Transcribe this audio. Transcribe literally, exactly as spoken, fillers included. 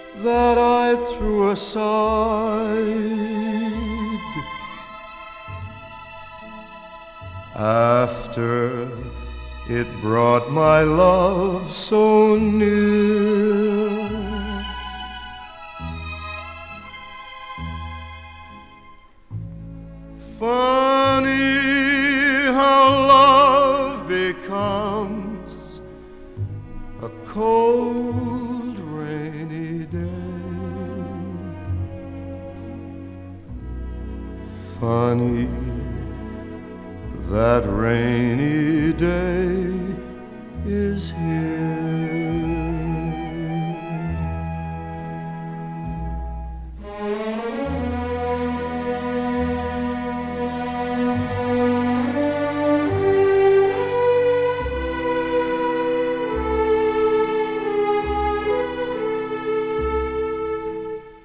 that I threw aside after it brought my love so near. Funny how love becomes a cold, rainy day. Funny that rainy day